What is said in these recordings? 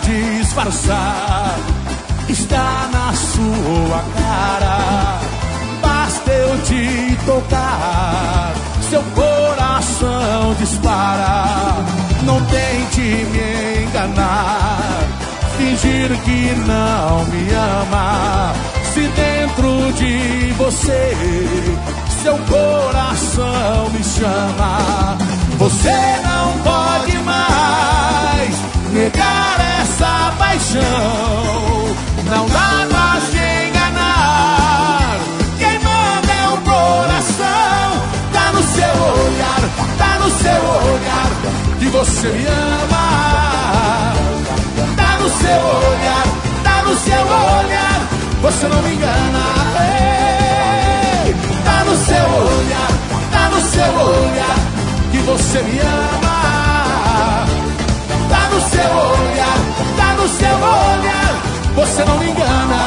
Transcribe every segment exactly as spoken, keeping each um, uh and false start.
disfarçar, está na sua cara. Basta eu te tocar, seu coração dispara. Não tente me enganar, fingir que não me ama. Se dentro de você seu coração me chama, você não pode mais negar essa paixão. Não dá pra se enganar, quem manda é o coração. Tá no seu olhar, tá no seu olhar que você me ama. Tá no seu olhar, tá no seu olhar, você não me engana. Ei, tá no seu olhar, tá no seu olhar que você me ama. Tá no seu olhar, tá no seu olhar, você não me engana.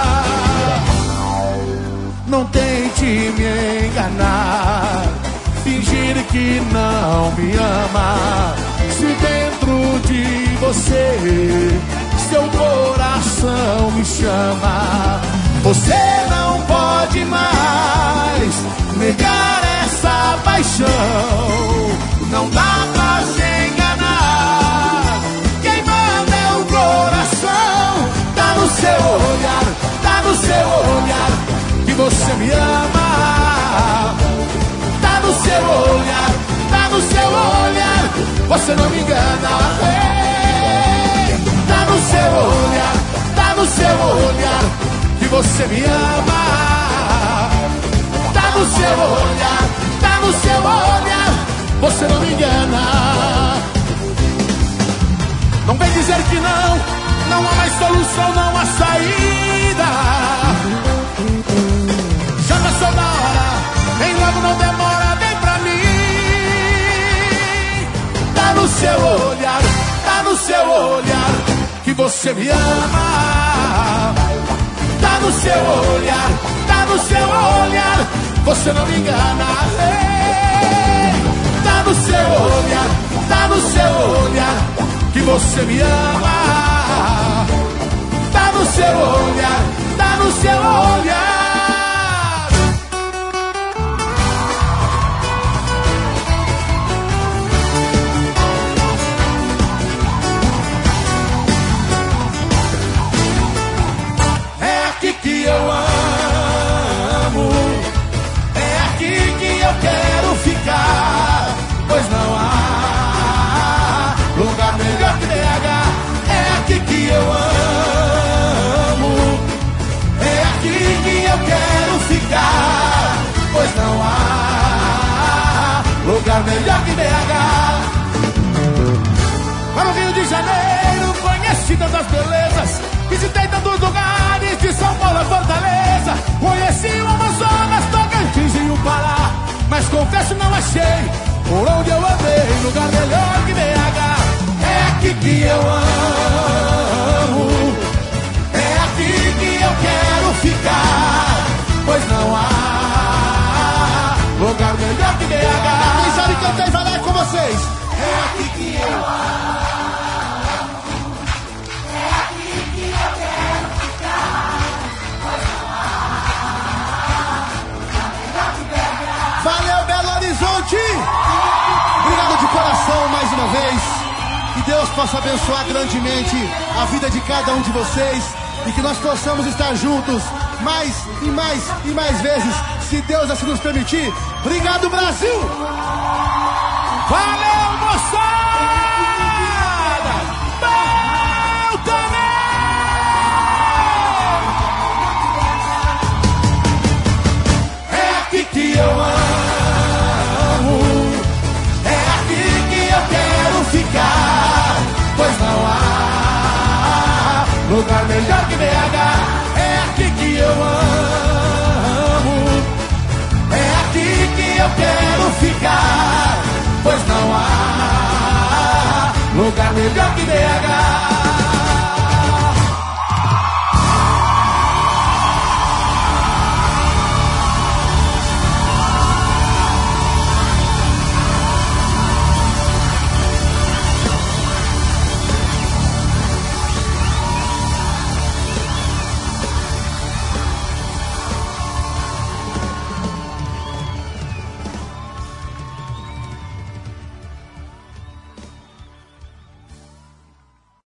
Não tente me enganar, fingir que não me ama. Se dentro de você seu coração me chama, você não pode mais negar essa paixão. Não dá pra se enganar, quem manda é o coração. Tá no seu olhar, tá no seu olhar que você me ama. Tá no seu olhar, tá no seu olhar, você não me engana. Ei, tá no seu olhar, tá no seu olhar que você me ama. Tá no seu olhar, tá no seu olhar, você não me engana. Não vem dizer que não, não há mais solução, não há saída. Já passou da hora, vem logo, não demora, vem pra mim. Tá no seu olhar, tá no seu olhar que você me ama. Tá no seu olhar, tá no seu olhar, você não me engana. Ei, tá no seu olhar, tá no seu olhar que você me ama. Tá no seu olhar, tá no seu olhar. É aqui que eu amo, é aqui que eu quero ficar, pois não há lugar melhor que B H. É aqui que eu amo, é aqui que eu quero ficar, pois não há lugar melhor que B H. Para o Rio de Janeiro conheci tantas belezas, visitei tantos lugares de São Paulo a Fortaleza. Conheci o Amazonas, Tocantins e o Pará, mas confesso não achei por onde eu andei lugar melhor que B H. É aqui que eu amo, é aqui que eu quero ficar, pois não há lugar melhor que B H. Quem sabe cantar e falar com vocês. É aqui que eu amo, é aqui que eu quero ficar, pois não há lugar melhor que B H. Valeu, Belo Horizonte! Obrigado de coração mais uma vez. Que Deus possa abençoar grandemente a vida de cada um de vocês e que nós possamos estar juntos mais e mais e mais vezes, se Deus assim nos permitir. Obrigado, Brasil! Valeu, moçada! Bom também! É aqui que eu amo, é aqui que eu quero ficar, pois não há lugar melhor que B H. É aqui que eu amo, é aqui que eu quero ficar, pois não há lugar melhor que B H.